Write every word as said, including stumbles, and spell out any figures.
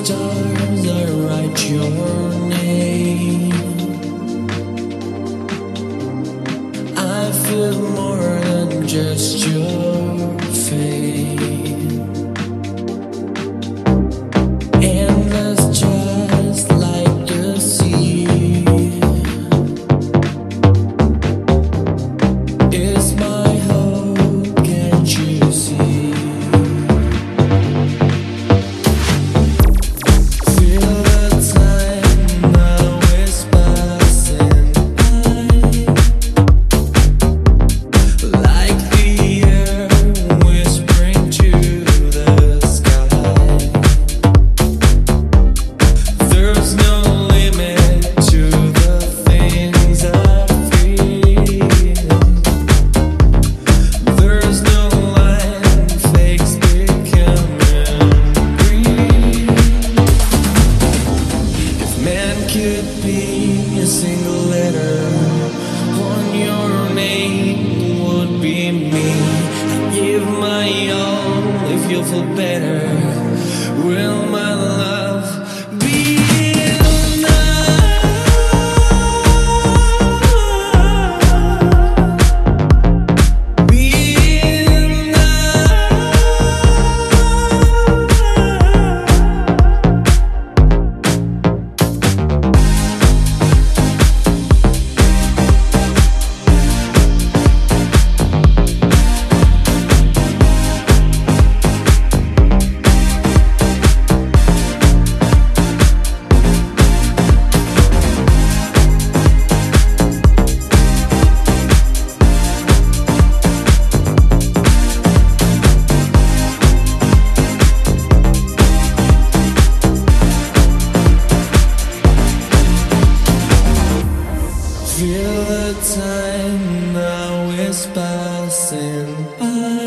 stars, I write your name. I feel more than just your fame. Endless, just like the sea, is my hope, can't you see? Could be a single letter on your name would be me. I give my all if you'll feel better. Will my love be feel the time now is passing by?